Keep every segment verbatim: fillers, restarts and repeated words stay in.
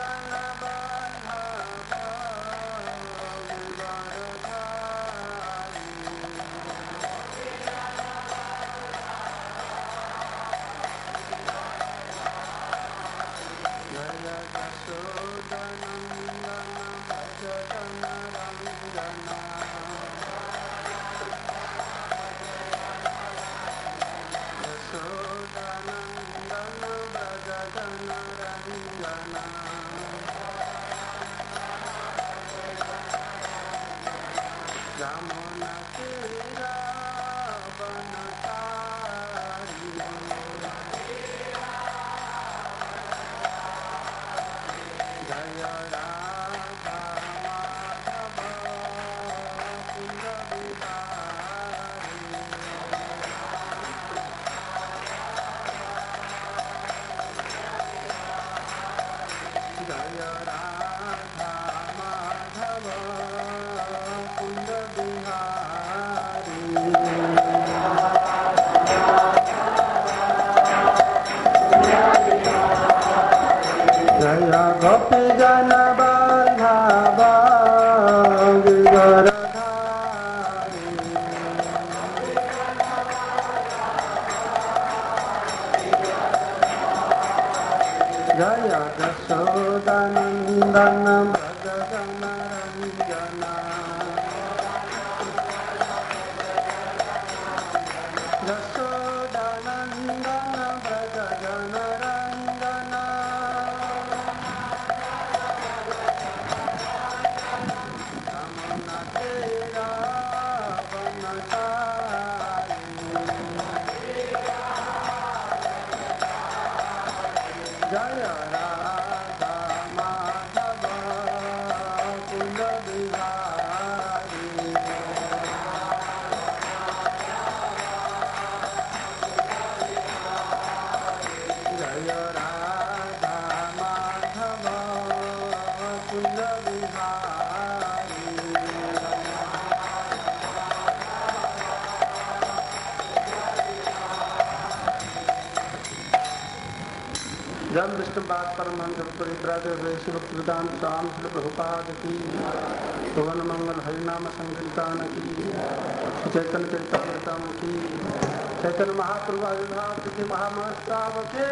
चैतन्य चरितामृतम की, चैतन्य महाप्रभु आविर्भाव तिथि महामहोत्सव के,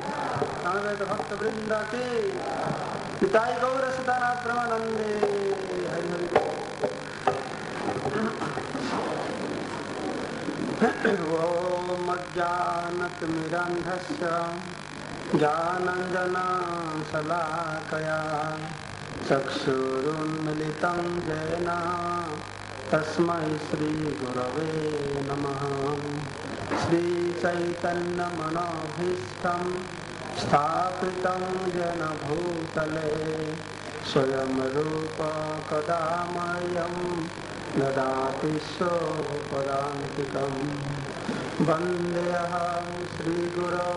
अनवरत भक्त वृंद के, पिताई गौर सदानाथ ब्रह्मानंदे हरि हरि। ओम अज्ञानतिमिरान्धस्य ज्ञानाञ्जनं शलाकया चक्षुरुन्मिलितं येन तस्मै श्री गुरवे नमः। श्री चैतन्य मनोभीष्टं स्थापितं येन भूतले स्वयं रूप कदा मह्यं ददाति स्वपदान्तिकं। वन्देऽहं श्रीगुरो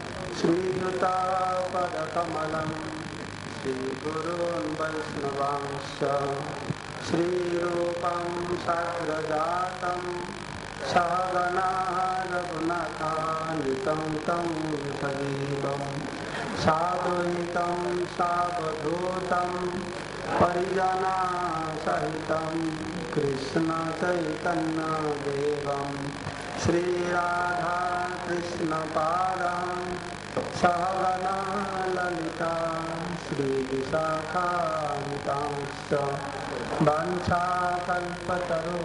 श्रीयुतापदकमलं श्रीगुरून् वैष्णवांश्च श्रीरूपं साग्रजातं सहगना रघुनाथान्वितं तं सजीवं साद्वैतं सावधूतं परिजनसहितं कृष्णचैतन्यदेवं श्रीराधा कृष्णपादां सहगना ललिता श्रीविशाखान्वितांश्च वाञ्छाकल्पतरो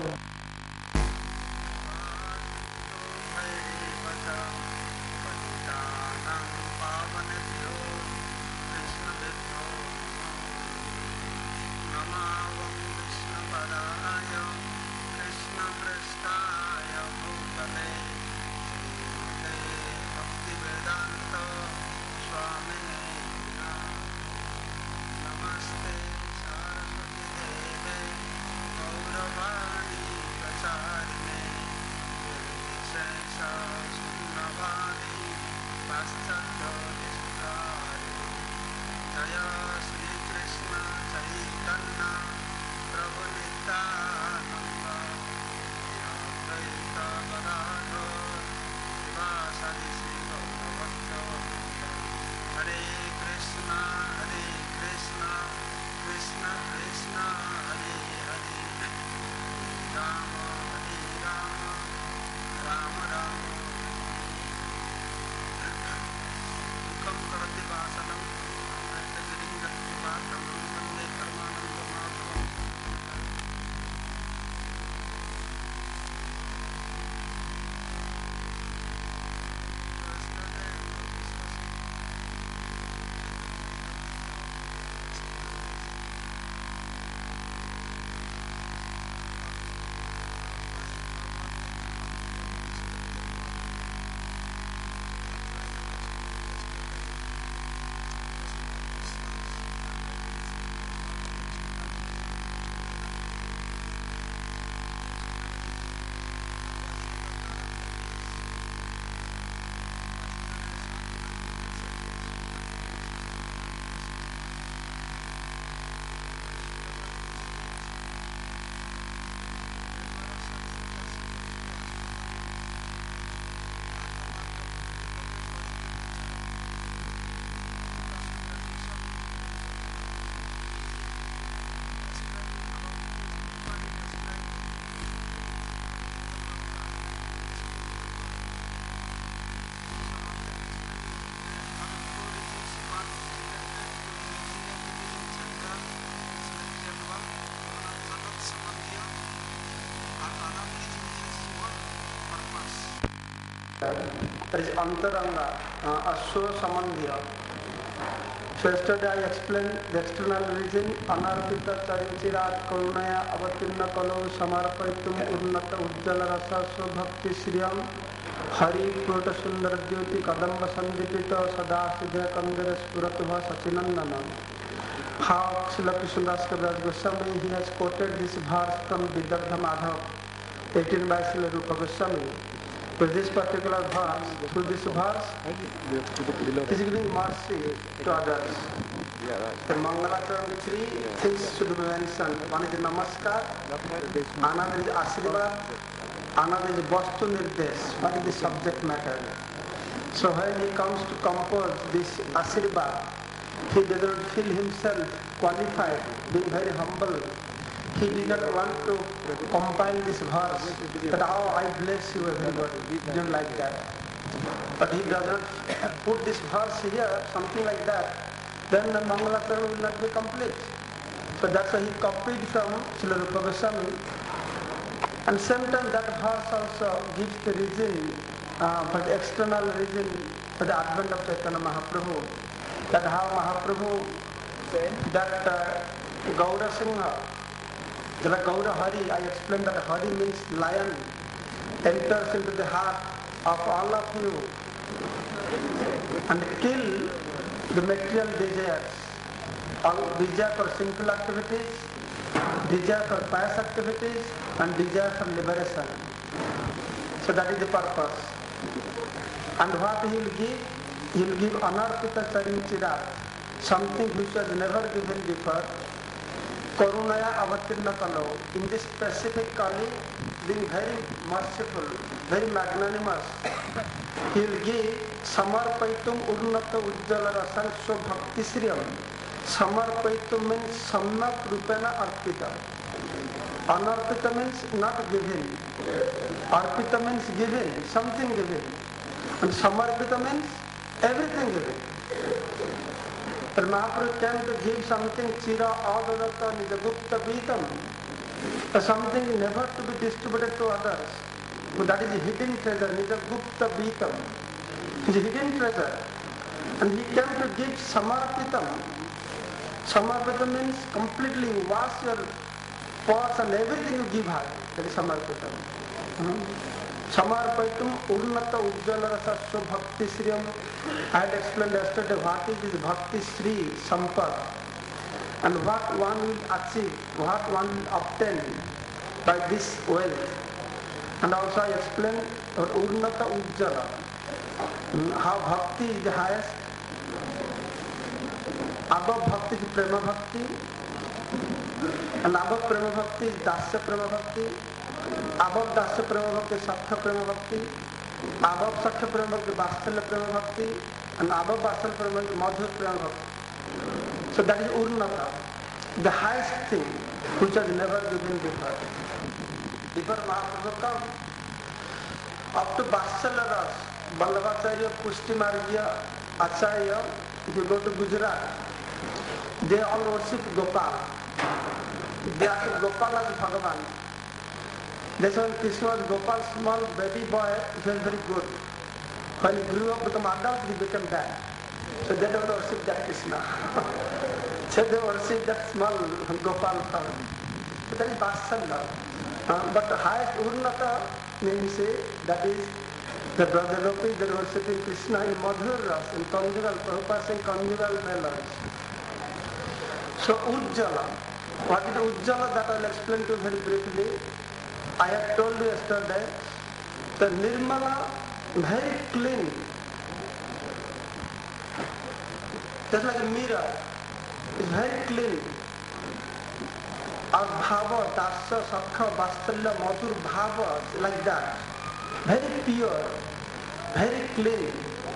नमस्ते सरस्वती देवे गौरवाणी that is Antaranga, uh, Aswa Samandhya. So yesterday I explained the external reason, Anarpita Charinchirat Karunaya Avatirna Kalo Samarapaitum Urnata Ujjala Rasa Swabhakti Sriyam Hari Prota Sundara Jyoti Kadamba Sandipita Sada Siddha Kandara Spuratva Sachinandana. How Srila Krishnadas Kaviraj Goswami, he has quoted this verse from Vidarbha Madhav, eighteen by Srila Rupa Goswami. With this particular verse, through this verse, he is giving mercy to others. The Mangalacharan three things should be mentioned. One is Namaskar, another is Ashirvad, another is Vastu Nirdesh. What is the subject matter? So when he comes to compose this Ashirvad, he does not feel himself qualified, being very humble. He did not want to compile this verse, that how I bless you everybody, he didn't like that. But he does not put this verse here, something like that, then the Mangalacharan will not be complete. So that's why he copied from Srila Rupa Goswami. And same time that verse also gives the reason, uh, for the external reason for the advent of Chaitanya Mahaprabhu. That how Mahaprabhu, that uh, Gaura Singha, that Gaura Hari, I explained that Hari means lion, enters into the heart of all of you and kill the material desires, all desire for sinful activities, desire for pious activities, and desire for liberation. So that is the purpose. And what he will give? He will give Anarpita Charinchira, something which was never given before. Karunaya Avatirna Kalo, in this specific Kali, being very merciful, very magnanimous, he will give Samarpaitum Urnata Ujjala Rasan Swabhakti Sriyam. Samarpaitum means Samnak Rupena Arpita. Anarpita means not given. Arpita means given, something given. And Samarpita means everything given. But Mahaprabhu came to give something Chira Adadata Nijagupta Beatam, something never to be distributed to others. But that is a hidden treasure, Nijagupta Beatam. It is a hidden treasure. And he came to give Samarpitam. Samarpitam means completely wash your pots and everything you give her. That is Samarpitam. Hmm? Samarpaitum Urnata Ujjala Rasa Swabhakti Sriyam. I had explained yesterday what is this Bhakti Sri Sampad and what one will achieve, what one will obtain by this wealth. And also I explained Urnata Ujjala, how Bhakti is the highest. Above Bhakti is Prema Bhakti, and above Prema Bhakti is Dasya Prema Bhakti. Above Dasya Prema Bhakti, Sakya Prema Bhakti. Above Sakya Prema Bhakti, Vatsalya Prema Bhakti. And above Vatsalya Prema Bhakti, Madhur Prema Bhakti. So that is Urnata, the highest thing which was never given before. Before Mahaprabhu come, up to Vatsalya Ras, Vallabhacharya, Pushti Margya, Acharya, if you go to Gujarat, they all worship Gopal. They are Gopal as Bhagavan. That's why Krishna was Gopal's small baby boy, he was very good. When he grew up, become adult, he became bad. So they don't worship that Krishna. So they worship that small Gopal son. So that is Vatsalya. Uh, but the highest Urnata means that is the brother Gopis that are worshipping Krishna in Madhur Ras, in conjugal, Prabhupada saying conjugal melodies. So Ujjala, what is Ujjala, that I will explain to you very briefly. I have told you yesterday, the Nirmala, very clean. Just like a mirror, it's very clean. Our bhava, dasya, sakha, vatsalya, madhur bhava, like that. Very pure, very clean.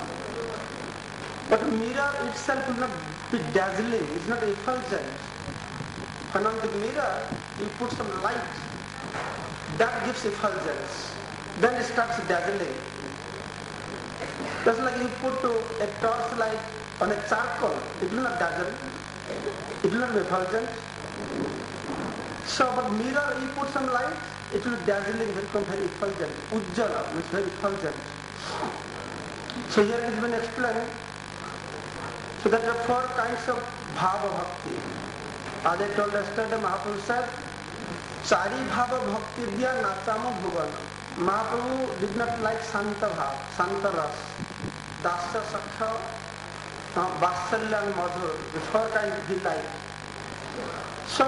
But mirror itself will not be dazzling, it's not effulgent. When on the mirror, you put some light, that gives effulgence. Then it starts dazzling. Just like you put a torch light on a charcoal, it will not dazzle, it will not be effulgent. So, but mirror, you put some light, it will be dazzling, very, very effulgent. Ujjala means very effulgent. So here it has been explained. So there are four kinds of bhava bhakti. As I told yesterday, Mahaprabhu said, Chari bhava bhakti diya nachamo bhuvana. Mahaprabhu did not like Santa bhava, Santa ras, Dasya Sakha, Vatsalya and Madhur. The four kinds he liked. So,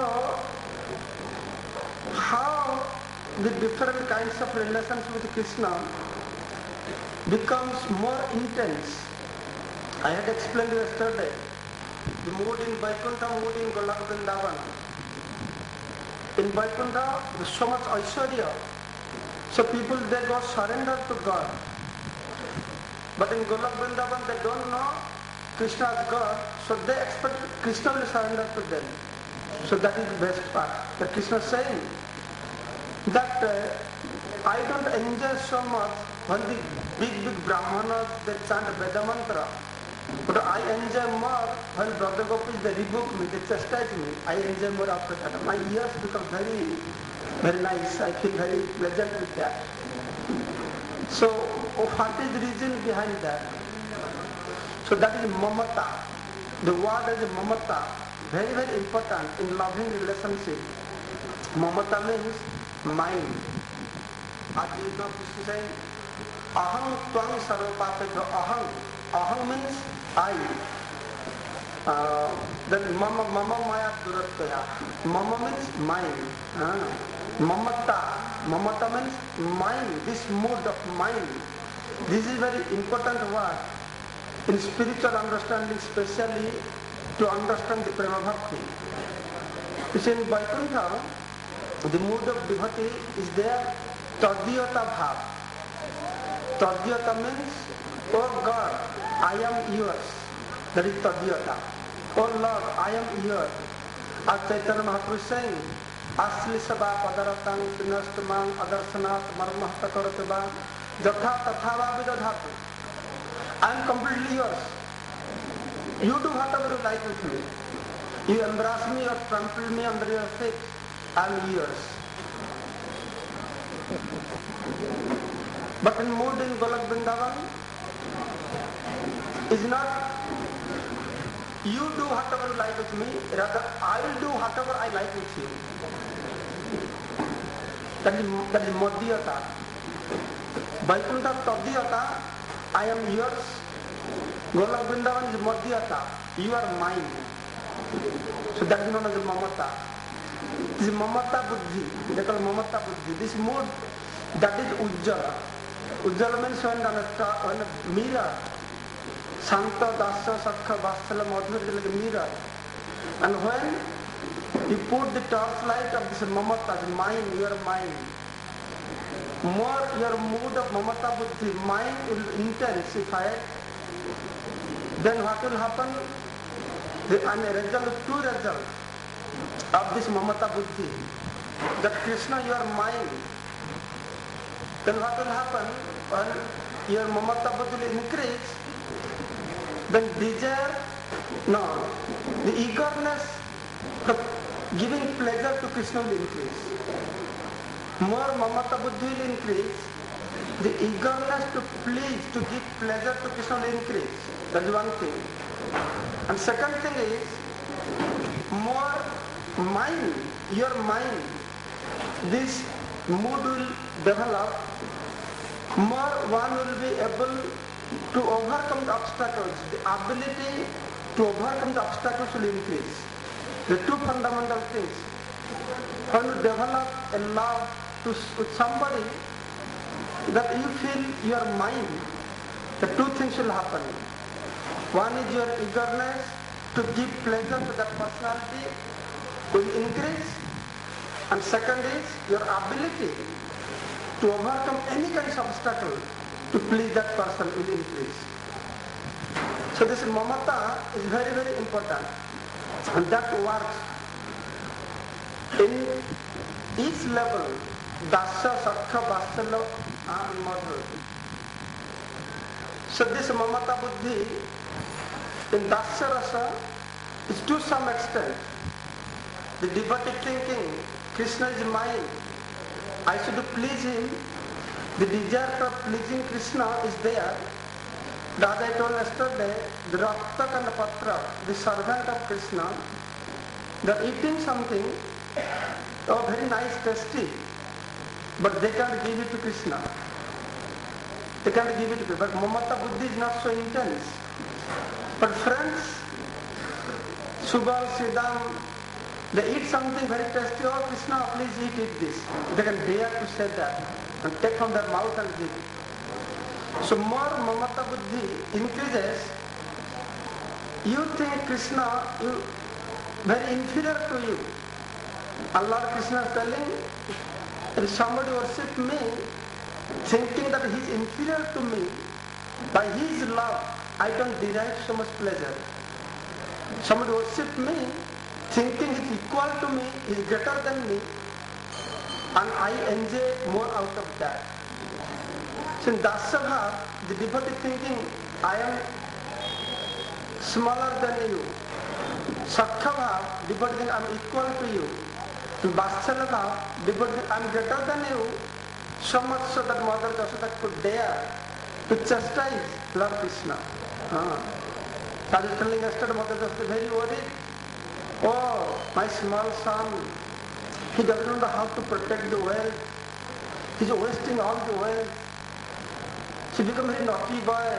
how the different kinds of relations with Krishna becomes more intense. I had explained yesterday the mood in Vaikuntha, mood in Golok Vrindavan. In Vaikuntha, there is so much Aishwarya. So people, they go surrender to God. But in Golok Vrindavan, they don't know Krishna as God, so they expect Krishna will surrender to them. So that is the best part. That Krishna is saying that uh, I don't enjoy so much when the big, big Brahmanas, they chant Veda mantra. But I enjoy more when Brother Gopis, they rebuke me, they chastise me. I enjoy more after that. My ears become very, very nice. I feel very pleasant with that. So, what is the reason behind that? So that is mamata. The word is mamata. Very, very important in loving relationship. Mamata means mind. As you know, Krishna saying, aham twang sarvapapetho aham. Aham means I. Uh, then mama, mama maya durataya. Mama means mind. Uh, mamata. Mamata means mind. This mood of mind. This is very important word in spiritual understanding, especially to understand the prema bhakti. You see, in Vaikuntha, the mood of devotee is there, tadiyata bhav. Tadiyata means, oh God, I am yours. That is tadiyata. Oh Lord, I am yours. As Chaitanya Mahaprabhu is saying, asli sabha padaratang pinastamang adarsanat marmahta karatava jatha tathava vidadhatu. I am completely yours. You do whatever you like with me. You embrace me or trample me under your feet. I am yours. But in mood in Golok Vrindavan is not you do whatever you like with me, rather I will do whatever I like with you. That is, that is Madhyata. Vaikuntha Tadhyata, I am yours. Golok Vrindavan is Madhyata, you are mine. So that is known as Mamata. This is Mamata Buddhi, they call Mamata Buddhi. This mood, that is Ujjala. Ujjala means when on a, on a mirror, Santa, Dasya, Sakha, Vatsalya, Madhur is like a mirror. And when you put the torchlight of this Mamata, mine, your mind, more your mood of Mamata Buddhi, mind will intensify. Then what will happen? The and a result, two results of this Mamata Buddhi. That Krishna, you are mine. Then what will happen? When your Mamata Buddhi will increase, then desire, no, the eagerness of giving pleasure to Krishna will increase. More Mamata Buddhi will increase, the eagerness to please, to give pleasure to Krishna will increase. That is one thing. And second thing is, more mind, your mind, this mood will develop, more one will be able to overcome the obstacles. The ability to overcome the obstacles will increase. The two fundamental things. When you develop a love to with somebody, that you feel your mind, the two things will happen. One is your eagerness to give pleasure to that personality will increase, and second is your ability to overcome any kind of obstacle to please that person will increase. So this mamata is very, very important, and that works in each level, dasya, sakha, vatsalya and madhur. So this mamata buddhi in dasya rasa is to some extent the devotee thinking Krishna is mine, I should please him, the desire for pleasing Krishna is there. As I told yesterday, the Raktak and the Patra, the servant of Krishna, they are eating something, oh very nice, tasty, but they can't give it to Krishna. They can't give it to Krishna. But Mamata Buddhi is not so intense. But friends, Subal, Siddham, they eat something very tasty. Oh Krishna, please eat, eat this. They can dare to say that and take from their mouth and give it. So more Mamata Buddhi increases. You think Krishna you very inferior to you. And Lord Krishna is telling, if somebody worship me, thinking that he is inferior to me, by his love I don't derive so much pleasure. Somebody worship me, thinking he is equal to me, he is greater than me, and I enjoy more out of that. So in Dasabha, the devotee thinking, I am smaller than you. Sakhabha, devotee thinking, I am equal to you. In Vatsala, devotee thinking, I am greater than you. So much so that Mother Jashoda could dare to chastise Lord Krishna. Ah. I was telling yesterday, Mother Jashoda very worried. Oh, my small son, he doesn't know how to protect the wealth. He is wasting all the wealth. He become a very naughty boy.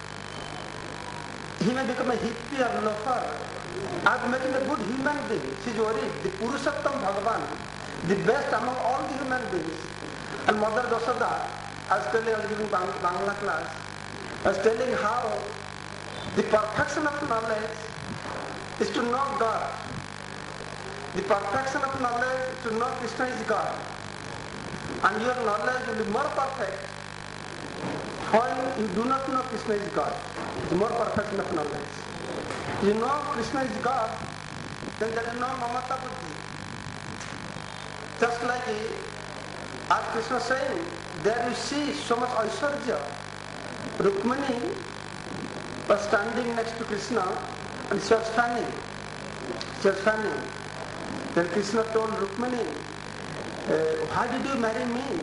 He may become a hippie or loafer. I am making a good human being. She is worried. The Purushottam Bhagavan, the best among all the human beings. And Mother Jashoda, I was telling, I was giving Bangla class, I was telling how the perfection of knowledge is to know God. The perfection of knowledge is to know Krishna is God. And your knowledge will be more perfect when you do not know Krishna is God. It's more perfection of knowledge. You know Krishna is God, then there is no Mamata Buddhi. Just like as Krishna saying, there you see so much Aishwarya. Rukmini was standing next to Krishna and she was fanning. She was fanning. Then Krishna told Rukmini, uh, why did you marry me?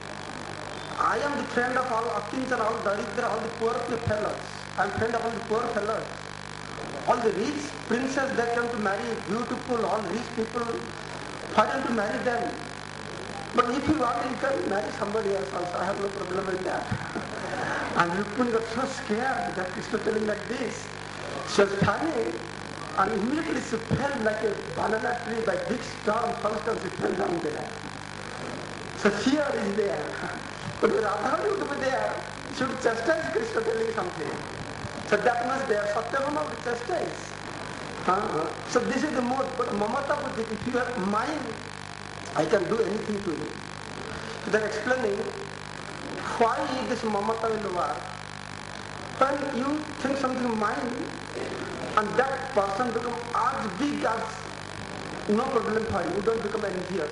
I am the friend of all Akins and all Daridra, all the poor fellows. I am friend of all the poor fellows. All the rich princes that come to marry, beautiful, all rich people, why don't you marry them? But if you want, you can marry somebody else also. I have no problem with that. And Rukmini got so scared that Krishna telling like this. She was fanning and immediately she fell like a banana tree by big storm. First time she fell down there. So fear is there. But when Radharani would be there, she would chastise Krishna telling something. So that was there. Satyabhama would chastise. Uh-huh. So this is the mode. But Mamata Buddhi, if you have mind, I can do anything to you. So they are explaining why this Mamata will work. When you think something mine, and that person becomes as big as no problem for you, you don't become envious.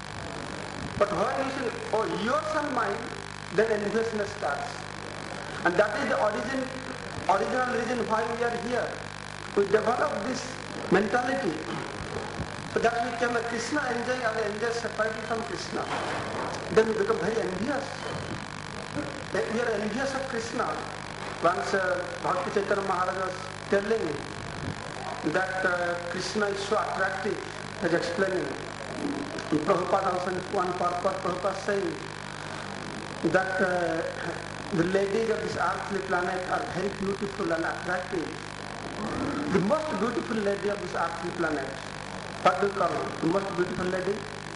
But when you say, oh, yours and mine, then enviousness starts. And that is the origin, original reason why we are here. We develop this mentality. So that we become a Krishna enjoying and enjoy separately from Krishna. Then we become very envious. Then we are envious of Krishna. Once uh, Bhakti Chaitanya Maharaj was telling that uh, Krishna is so attractive, he was explaining. And Prabhupada also in one purport, Prabhupada saying that uh, the ladies of this earthly planet are very beautiful and attractive. The most beautiful lady of this earthly planet, what do you call her? The most beautiful lady?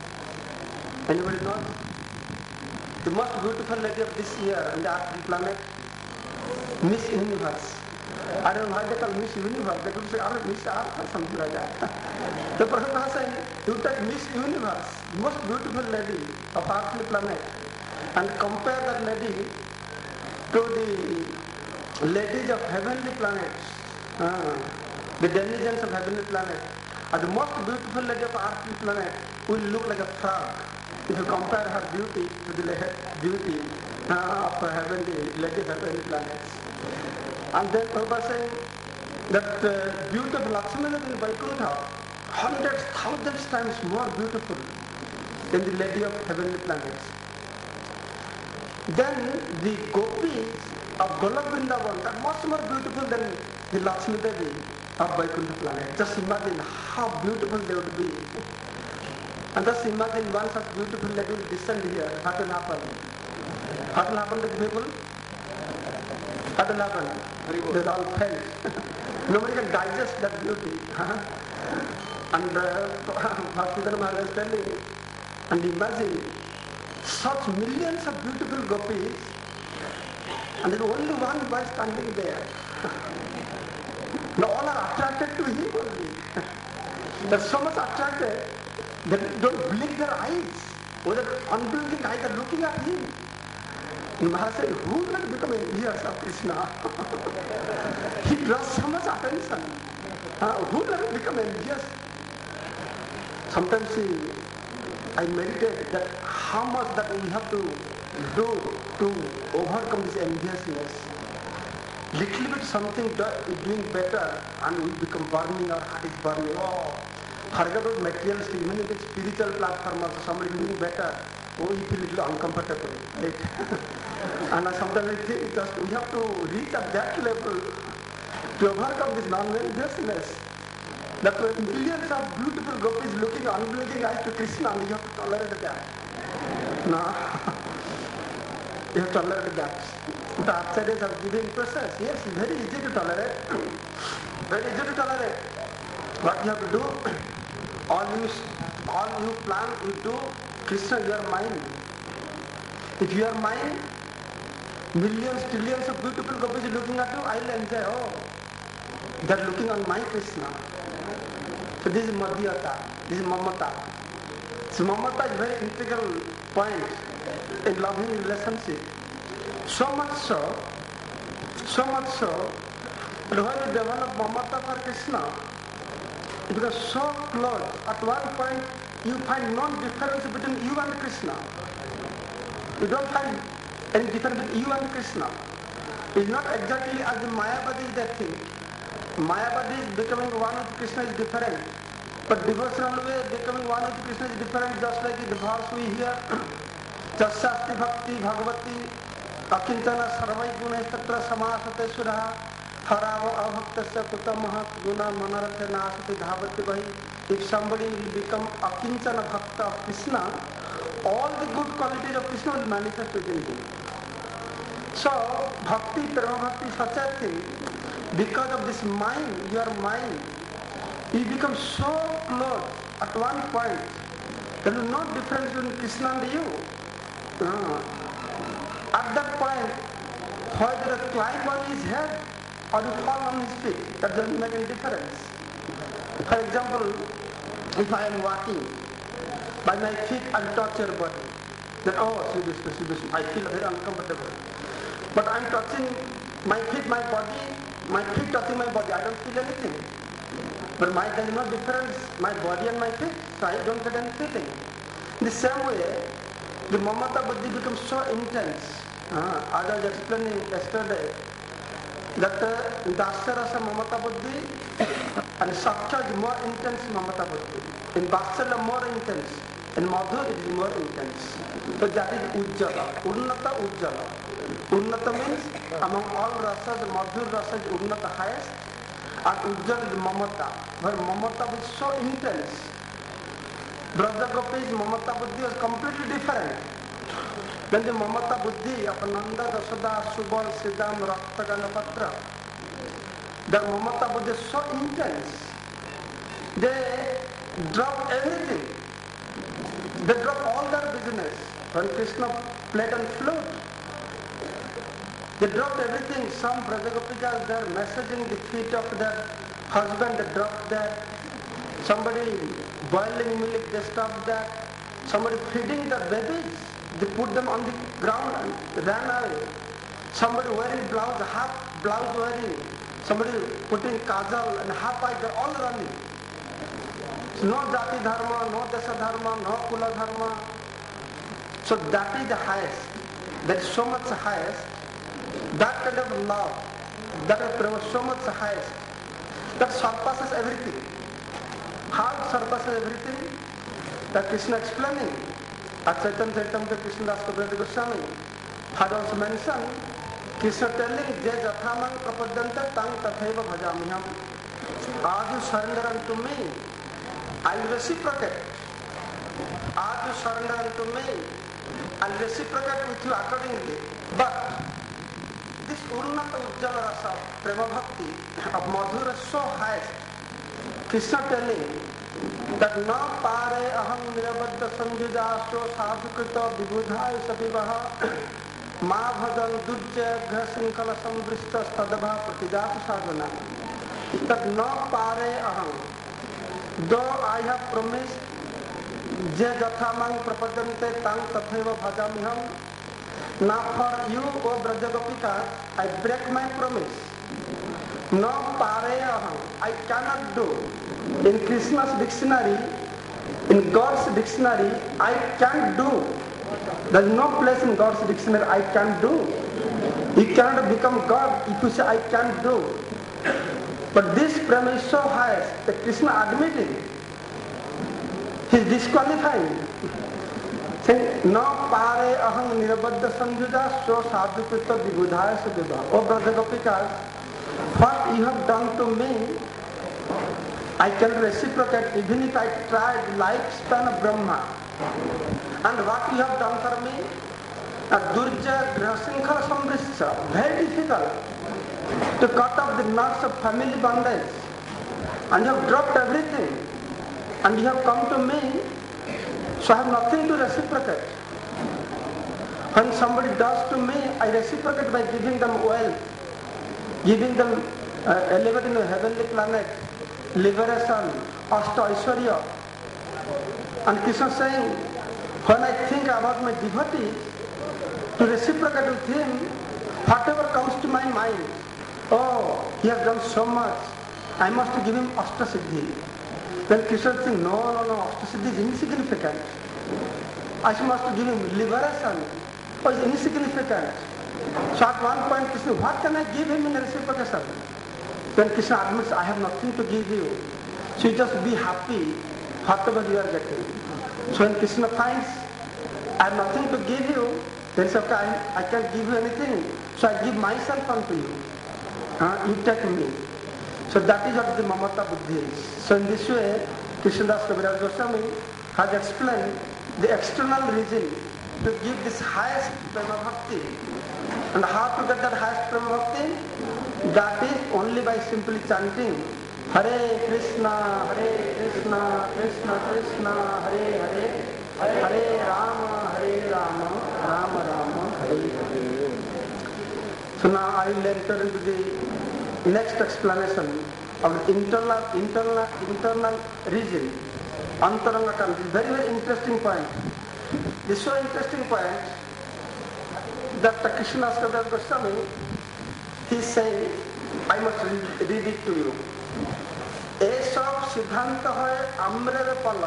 Anybody knows? The most beautiful lady of this year on the earthly planet? Miss Universe. I don't know why they call Miss Universe. They could say, oh, Miss Earth or something like that. The Prabhupada is saying, you take Miss Universe, the most beautiful lady of earthly planet, and compare that lady to the ladies of heavenly planets, uh, the denizens of heavenly planet. And the most beautiful lady of earthly planet will look like a frog if you compare her beauty to the beauty uh, of heavenly lady of heavenly planets. And then Prabhupada saying that uh, beauty of Lakshmi Devi in Vaikuntha, hundreds, thousands times more beautiful than the lady of heavenly planets. Then the gopis of Golok Vrindavan are much more beautiful than the Lakshmi Devi of Vaikuntha planet. Just imagine how beautiful they would be. And just imagine one such beautiful lady will descend here. What will happen? What will happen to the people? What will happen? They will all faint. Nobody can digest that beauty. And Bhaktivedanta Maharaj is telling, and imagine such millions of beautiful gopis, and there is only one boy standing there. Now all are attracted to him only. They are so much attracted that they don't blink their eyes. With their unblinking eyes, they are looking at him. And Maharaj said, who will not become envious of Krishna? He draws so much attention. Uh, who will not become envious? Sometimes see, I meditate that how much that we have to do to overcome this enviousness. Little bit something do, doing better and we become burning, our heart is burning. Oh, forget about materialistic, even if it's spiritual platform also, somebody doing better, oh, you feel a little uncomfortable. Right? And I sometimes I think just we have to reach at that level to overcome this non-enviousness. That when millions of beautiful gopis looking unblinking eyes to Krishna, and you have to tolerate that. No. You have to tolerate that. The acharyas are giving process. Yes, it's very easy to tolerate. Very easy to tolerate. What you have to do, all you, all you plan, you do, Krishna, you are mine. If you are mine, millions, trillions of beautiful gopis looking at you, I will enjoy. Oh, they are looking on my Krishna. So this is Madhyata, this is Mamata. So Mamata is very integral point in loving relationship. So much so, so much so, that when you develop Mamata for Krishna, it becomes so close. At one point, you find no difference between you and Krishna. You don't find any difference between you and Krishna. It's not exactly as the Mayavadis they think. Mayavadis becoming one with Krishna is different. But devotional way becoming one with Krishna is different, just like the verse we hear. Jasyasti bhakti bhagavati akintana sarvai guna tatra samasate suraha harava avaktasya kutamaha guna manarathe nasati dhavati bhai. If somebody will become akinchana bhakta of Krishna, all the good qualities of Krishna will manifest within him. So, bhakti, prema bhakti is such a thing. Because of this mind, your mind, you become so close at one point. There is no difference between Krishna and you. Uh, at that point, whether a climb on his head or you fall on his feet, that doesn't make any difference. For example, if I am walking, by my feet I touch your body, then oh, see this, see this, I feel very uncomfortable. But I am touching my feet, my body, my feet touching my body, I don't feel anything. But my, there is no difference, my body and my feet, so I don't get any feeling. In the same way, the Mamata Buddhi becomes so intense. Uh, as I was explaining yesterday, that uh, Dasya Rasa Mamata Buddhi and Sakya is more intense Mamata Buddhi. In Vatsalya more intense, in Madhur it is more intense. So that is Ujjala, Unnata Ujjala. Unnata means among all rasas, Madhur rasa is Unnata highest, and Ujjala is Mamata, where Mamata is so intense. Braja Gopis Mamata Buddhi was completely different. When the Mamata Buddhi of Nanda, Dasada, Subal, Siddham, Rakta, Ganapatra, the Mamata Buddhi is so intense. They drop everything. They drop all their business. When Krishna played on flute, they dropped everything. Some Brajagopikas, they are messaging the feet of their husband, they dropped that. Somebody boiling milk, they stopped that. Somebody feeding the babies, they put them on the ground and ran away. Somebody wearing blouse, half blouse wearing. Somebody putting kajal and half eye, they're all running. So no jati dharma, no dasa dharma, no kula dharma. So that is the highest. That is so much highest. That kind of love, that is so much highest. That surpasses everything. How it surpasses everything? That Krishna explaining. At Chaitanya Charitamrita Krishna Das Kaviraj Goswami. had also mentioned Krishna telling Je Jathamang Prapadyante Tang Tathaiva Bhajamiham. Are you surrender unto me? I will reciprocate. Are you surrender unto me? I will reciprocate with you accordingly. But this Urnata Ujjala Rasa Prema Bhakti of Madhura is so highest. Krishna telling that na pare aham nirabadda sanjujasto sadhukrita vibudha sabivaha ma bhajan durjya ghasinkala sambrishta stadabha pratijata sadhana. That na pare aham, though I have promised je jathamang prapadyante tang tathaiva bhajamiham, now for you, O Brajagopika, I break my promise. No pare aham, I cannot do. In Krishna's dictionary, in God's dictionary, I can't do. There is no place in God's dictionary I can't do. You cannot become God if you say I can't do. But this premise is so high that Krishna admitted. He is disqualifying. Saying, no pare aham nirabadda sanjuja so sadhukrita vibudhaya sabibha. O brother Gopikas, what you have done to me, I can reciprocate even if I tried lifespan of Brahma. And what you have done for me, a durja grasinkhara sambrishya, very difficult to cut off the knots of family bondage. And you have dropped everything. And you have come to me, so I have nothing to reciprocate. When somebody does to me, I reciprocate by giving them wealth, giving them uh, elevating a heavenly planet, liberation, Ashta Aishwarya. And Krishna is saying, when I think about my devotee, to reciprocate with him, whatever comes to my mind, oh, he has done so much, I must give him Ashta Siddhi. Then Krishna is saying, no, no, no, Ashta Siddhi is insignificant. I must give him liberation. Oh, it's insignificant. So at one point Krishna, what can I give him in reciprocation? Then Krishna admits, I have nothing to give you. So you just be happy, whatever you are getting. So when Krishna finds, I have nothing to give you, then he says, okay, I, I can't give you anything. So I give myself unto you. Uh, you take me. So that is what the Mamata Buddhi is. So in this way, Krishnadas Kaviraj Goswami has explained the external reason to give this highest Prema Bhakti. And how to get that highest Prema Bhakti? That is only by simply chanting Hare Krishna, Hare Krishna, Krishna Krishna, Hare Hare, Hare Rama, Hare Rama, Rama Rama, Hare Hare. So now I will enter into the next explanation of internal, internal, internal reason, Antaranga Karma. Very, very interesting point. This is so interesting point that Krishnadas Kaviraj Goswami, he is saying, I must read, read it to you. एसब सिद्धांत है आम्रेर पल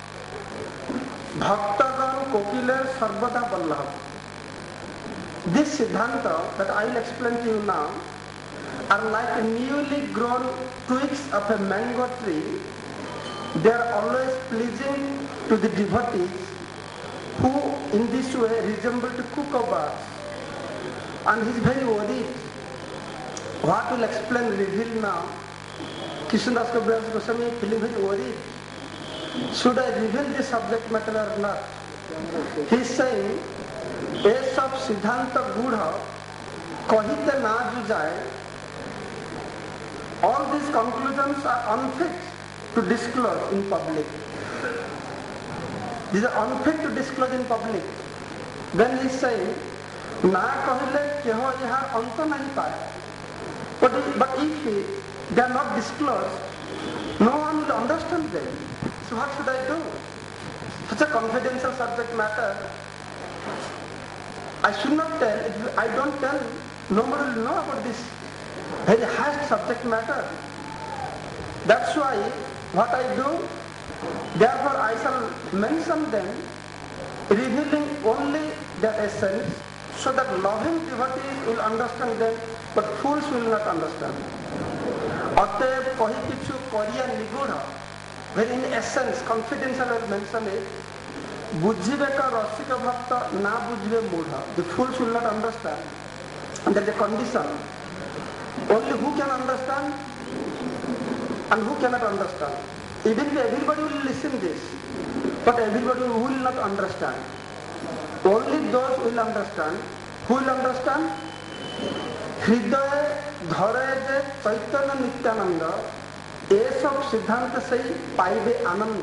भक्तगण कोकिलेर सर्वदा Ballabh. This siddhanta that I will explain to you now are like newly grown twigs of a mango tree. They are always pleasing to the devotees who in this way resemble to cuckoo birds. And he is very worried. What will explain, reveal now? Krishnadas Kaviraj Goswami feeling very worried. Should I reveal the subject matter or not? He is saying, ये सब सिद्धांत गूढ़ कहिते ना जुजाए. All these conclusions are unfit to disclose in public. These are unfit to disclose in public. Then he is saying, ना कहले केहो यहाँ अंत नहीं पाए. But if, but if they are not disclosed, no one will understand them. So what should I do? Such a confidential subject matter, I should not tell. If I don't tell, nobody will know about this very highest subject matter. That's why what I do, therefore I shall mention them, revealing only their essence, so that loving devotees will understand them, but fools will not understand. Ateb kahi kichu kariya niguda, where in essence, confidential I will mention it, बुझिबे का रसिक भक्त ना बुझिबे मूढ़. The fool should not understand. And there is a condition. Only who can understand and who cannot understand. Even if everybody will listen this, but everybody will not understand. Only those will understand. Who will understand? हृदय धरे जे चैतन्य नित्यानंद ये सब सिद्धांत से ही पाइबे आनंद.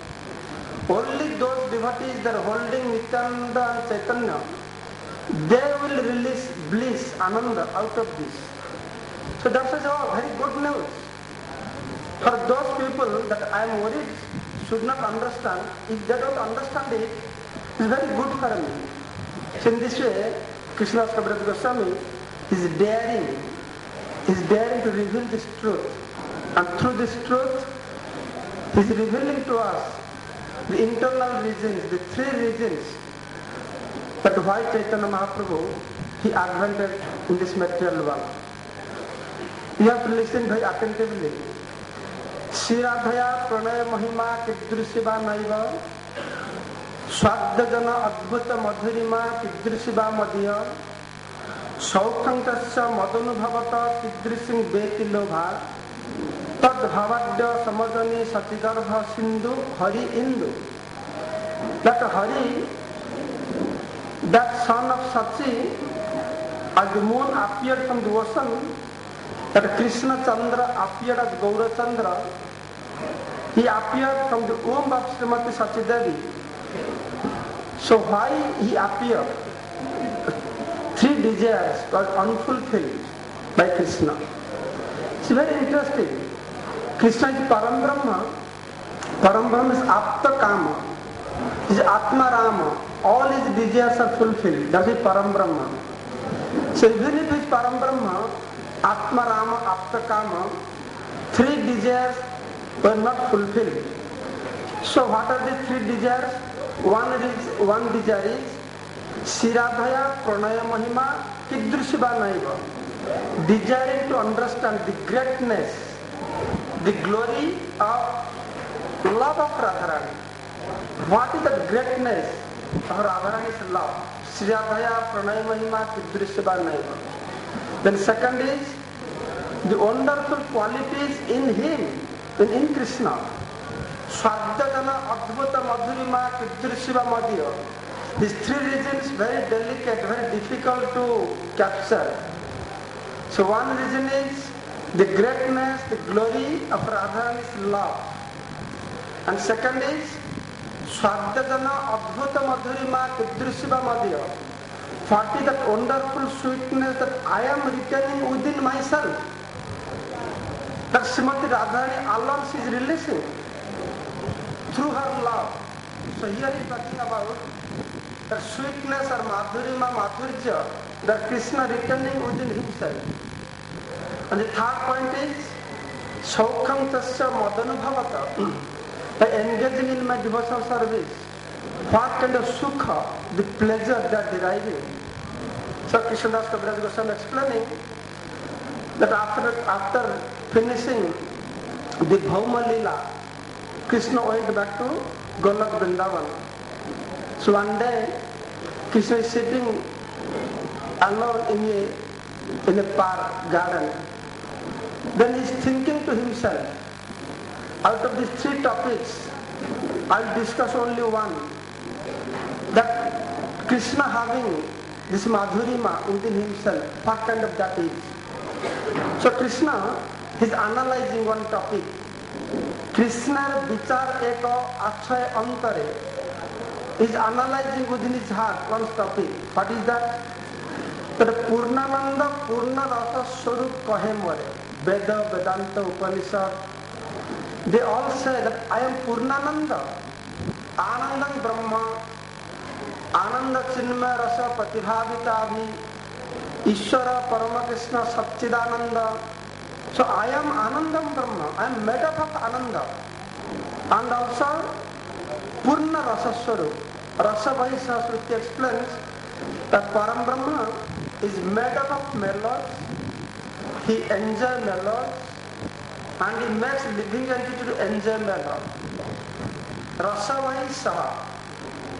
Only those devotees that are holding Nityananda and Chaitanya, they will release bliss, ananda out of this. So that says, oh, very good news. For those people that I am worried should not understand, if they don't understand it, it's very good for me. So in this way, Krishna Kaviraj Goswami is daring, is daring to reveal this truth. And through this truth, he is revealing to us the internal reasons, the three reasons that why Chaitanya Mahaprabhu, he advented in this material world. You have to listen very attentively. Shiradhaya pranaya mahima kidrishiva naiva swadajana adbhuta madhurima kidrishiva madhya saukhantasya madhanubhavata kidrising beti lobha tad bhavadya samadani satidarha sindhu hari indu. That Hari, that son of Sachi, as the moon appeared from the ocean, that Krishna Chandra appeared as Gaura Chandra, he appeared from the womb of Srimati Sachi Devi. So why he appeared? Three desires were unfulfilled by Krishna. It's very interesting. Krishna is Param Brahma. Param Brahma is Apta Kama. He is Atma Rama. All his desires are fulfilled. That is Param Brahma. So even if he is Param Brahma, Atma Rama, Apta Kama, three desires were not fulfilled. So what are the three desires? One is one desire is Shiradhaya Pranaya Mahima Kidrishiva Naiva. Desiring to understand the greatness, the glory of love of Radharani. What is the greatness of Radharani's love? Shiradhaya Pranaya Mahima Kidrishiva Naiva. Then second is the wonderful qualities in him, in, in Krishna. Swadhyajana Adbhuta Madhurima Kidrishiva Madhya. These three reasons very delicate, very difficult to capture. So one reason is the greatness, the glory of Radharani's love. And second is Swadhyajana Adbhuta Madhurima Kidrishiva Madhya. What is that wonderful sweetness that I am retaining within myself? That Srimati Radharani alone she is releasing through her love. So here he is talking about the sweetness or madhurima, madhurya that Krishna retaining within himself. And the third point is Saukham Tasya Madanubhavata. By engaging in my devotional service, what kind of sukha, the pleasure that deriving. So Krishnadas Kaviraj Goswami explaining that after, after finishing the Bhauma Lila, Krishna went back to Golok Vrindavan. So one day, Krishna is sitting alone in a, in a park, garden. Then he is thinking to himself, out of these three topics, I'll discuss only one. That Krishna having this madhurima within himself, what kind of that is? So Krishna is analyzing one topic. Krishna vichar eko achay antare is analyzing within his heart one topic. What is that? That Purnananda Purna Rasa Swarup kahe more. Veda, Vedanta, Upanishad. They all say that I am Purnananda, Anandam Brahma, Ananda Chinmaya Rasa Pratibhavitavi, Ishvara Paramakrishna Satchidananda. So I am Anandam Brahma, I am made up of Ananda. And also Purna Rasa Swarup. Rasa Vaisa Shruti explains that Param Brahma is made up of mellows, he enjoys mellows, and he makes living entity to enjoy mellows. Rasa Vaisa.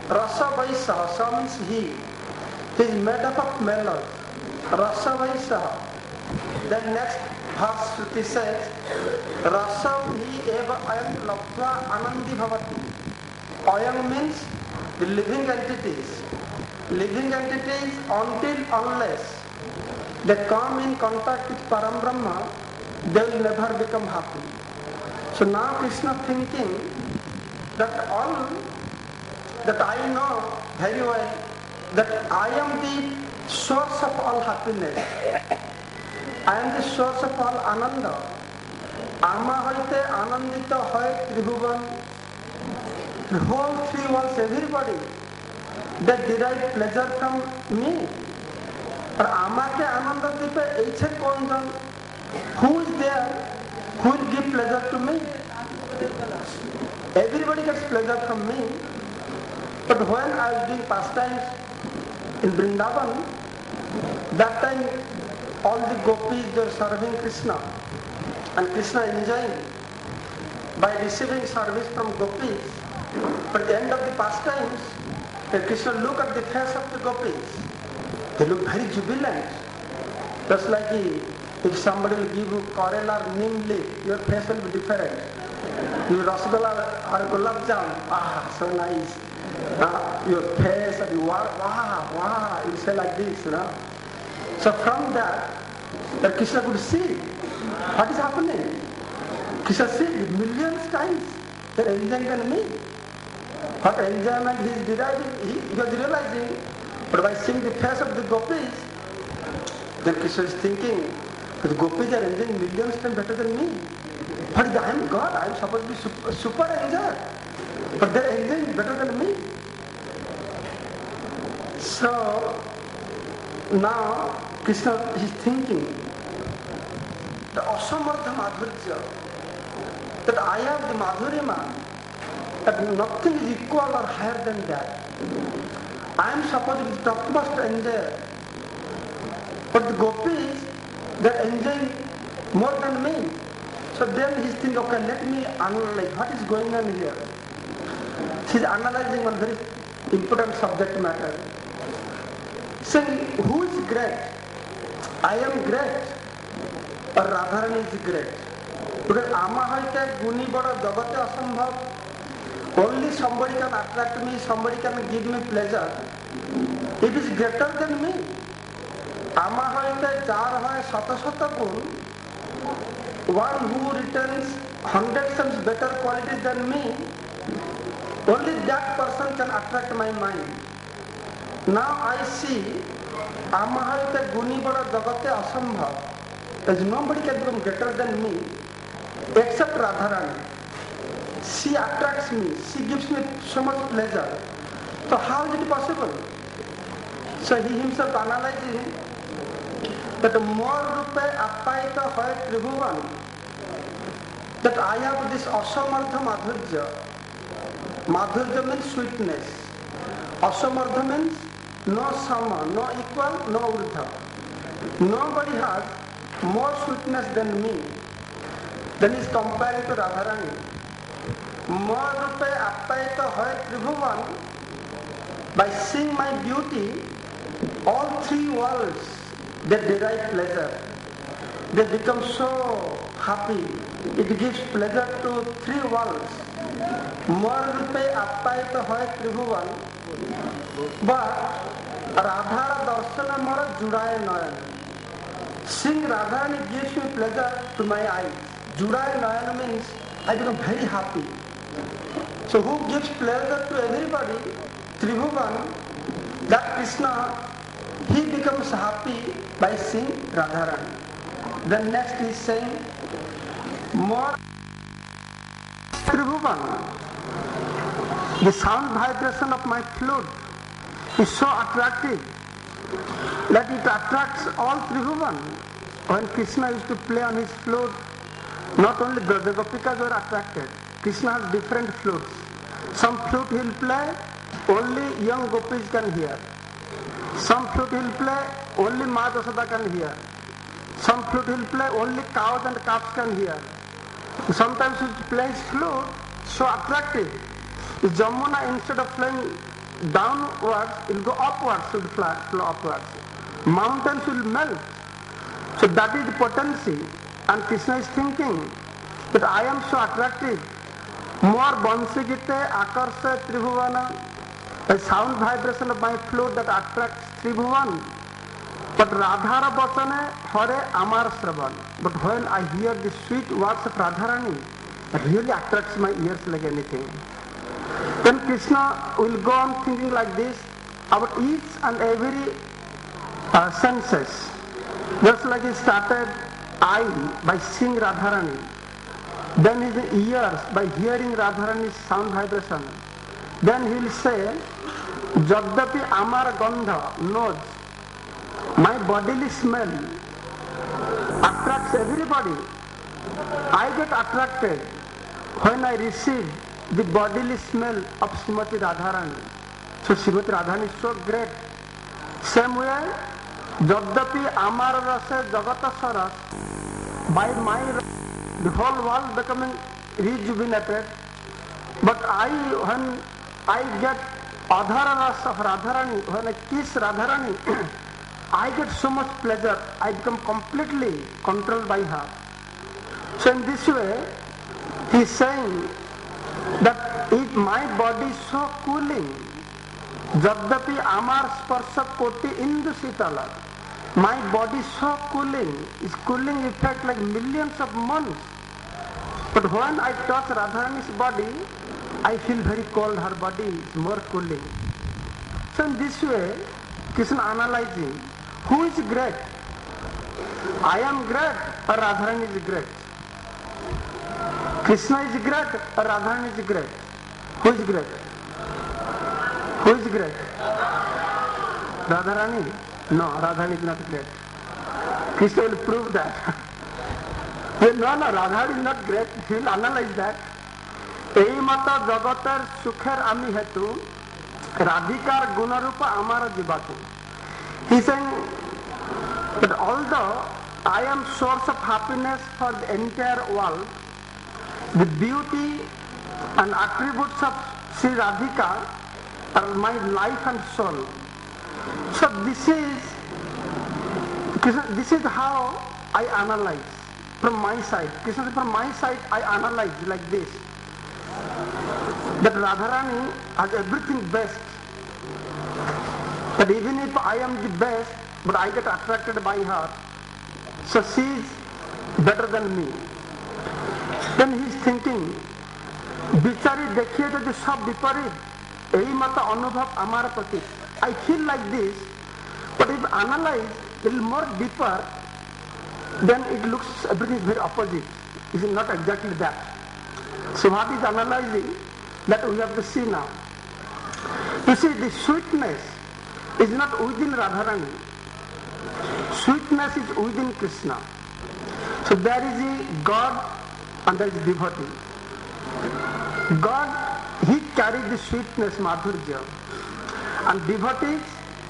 Rasa Vaisaha, sa means he. He is made up of melons. Rasa Vaisaha. Then next verse Shruti says, Rasam hi eva ayam labdva anandi bhavati. Ayam means the living entities. Living entities until unless they come in contact with Param Brahma, they will never become happy. So now Krishna thinking that all that I know very well, that I am the source of all happiness. I am the source of all ananda. Ama hoite anandita hoy tribhuvan. The whole three worlds, everybody, they derive pleasure from me. But ama ke ananda dipe eiche kaun jan? Who is there who will give pleasure to me? Everybody gets pleasure from me. But when I was doing pastimes in Vrindavan, that time all the gopis were serving Krishna, and Krishna enjoying by receiving service from gopis. But at the end of the pastimes, Krishna look at the face of the gopis. They look very jubilant. Just like if somebody will give you coral or neem leaf, your face will be different. You rasgulla or gulab jam, ah, so nice. Uh, your face and you wow, wow, wow, you say like this, you know. So from that, that Krishna could see what is happening. Krishna see millions times they're enjoying than me. What enjoyment he is deriving, he, he was realizing. But by seeing the face of the gopis, then Krishna is thinking, the gopis are enjoying millions times better than me. But I am God, I am supposed to be super, super enjoyer. But they are enjoying better than me. So now Krishna is thinking, the asamardha madhurya, that I have the madhurima, that nothing is equal or higher than that. I am supposed to be the topmost enjoyer. But the gopis, they are enjoying more than me. So then he is thinking, okay, let me analyze what is going on here. He is analyzing one very important subject matter. Saying, who is great? I am great, or Radharani is great. Because ama hoite guni bada jagate asambhav. Only somebody can attract me, somebody can give me pleasure. It is greater than me. Ama hoite jar hoy sata sata gun. One who returns hundred times better qualities than me, only that person can attract my mind. Now I see, Amaharite Guni Bada Jagate Asambhav. As nobody can become greater than me, except Radharani. She attracts me, she gives me so much pleasure. So how is it possible? So he himself analyzing that more rupe appaita hoy tribhuvan, that I have this asamardha madhurya. Madhurya means sweetness. Asamardha means no sama, no equal, no urdha. Nobody has more sweetness than me. Then is compared to Radharani. More rupe appaita hoy tribhuvan, by seeing my beauty, all three worlds, they derive pleasure. They become so happy. It gives pleasure to three worlds. More rupe appaita hoy tribhuvan, but Radha darshana mora judaye nayan. Seeing Radharani gives me pleasure to my eyes. Judaye nayan means I become very happy. So who gives pleasure to everybody? Tribhuvan, that Krishna, he becomes happy by seeing Radharani. Then next he is saying, more Tribhuvan, the sound vibration of my flute is so attractive that it attracts all Tribhuvan. When Krishna used to play on his flute, not only the, the Gopikas were attracted. Krishna has different flutes. Some flute he will play, only young gopis can hear. Some flute he will play, only Ma Yashoda can hear. Some flute he will play, only cows and calves can hear. Sometimes he plays flute, so attractive. Jamuna, instead of playing downwards, it will go upwards, should flat, flow upwards. Mountains will melt. So that is the potency. And Krishna is thinking that I am so attractive. More Bansi Gite, Akarsa, Tribhuvana, a sound vibration of my flute that attracts Tribhuvan. But Radhara Bachane, Hare Amar Sravan. But when I hear the sweet words of Radharani, it really attracts my ears like anything. Then Krishna will go on thinking like this about each and every uh, senses. Just like he started eye by seeing Radharani, then his ears by hearing Radharani's sound vibration. Then he will say, Jagdapi Amar Gandha, nose, my bodily smell attracts everybody. I get attracted when I receive the bodily smell of Srimati Radharani. So Srimati Radharani is so great. Same way, Jagdapi Amar Rasa Jagata Saras, by my the whole world becoming rejuvenated. But I, when I get Adhara Rasa of Radharani, when I kiss Radharani, I get so much pleasure. I become completely controlled by her. So in this way, he is saying that if my body is so cooling, Jagdapi Amar Sparsha Koti Indu Sitala, my body is so cooling, is cooling effect like millions of months. But when I touch Radharani's body, I feel very cold, her body is more cooling. So in this way, Krishna analyzing, who is great? I am great or Radharani is great? Krishna is great or Radharani is great? Who is great? Who is great? Radharani? No, Radharani is not great. Krishna will prove that. No, no, Radharani is not great. He will analyze that. এই মতো জগতের সুখের আমি হেতু রাধিকার গুণরূপ আমার জীবাতু. He is saying that although I am source of happiness for the entire world, the beauty and attributes of Sri Radhika are my life and soul. So this is this is how I analyze from my side. Krishna, from my side I analyze like this, that Radharani has everything best. But even if I am the best, but I get attracted by her, so she is better than me. Then he is thinking, बिचारी देखिए जो सब विपरीत यही मत अनुभव हमारा प्रति. I feel like this, but if analyze a little more deeper, then it looks everything is very opposite. It is not exactly that. So what is analyzing that we have to see now. You see, the sweetness is not within Radharani. Sweetness is within Krishna. So there is a God and there is a devotee. God, he carries the sweetness, madhurya, and devotees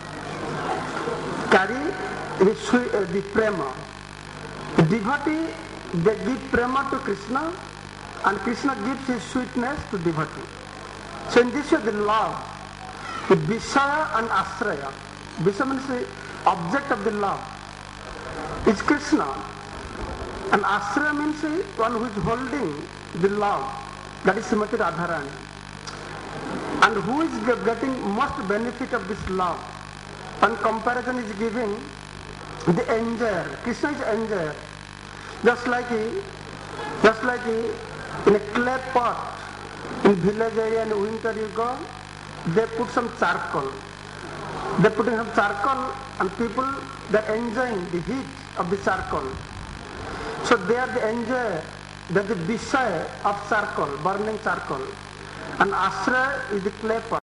carry the, sweet, uh, the prema. The devotee, they give prema to Krishna, and Krishna gives his sweetness to devotee. So in this way, the love, the Vishaya and Ashraya, Vishaya means the object of the love, is Krishna, and Ashraya means the one who is holding the love, that is Srimati Radharani. And who is getting most benefit of this love? One comparison is giving the enjoyer. Krishna is enjoyer. Just like he, just like he, in a clay pot, in village area in winter you go, they put some charcoal. They put in some charcoal and people, they are enjoying the heat of the charcoal. So they are the enjoyer, they are the Vishaya of charcoal, burning charcoal. And Ashraya is the clay pot.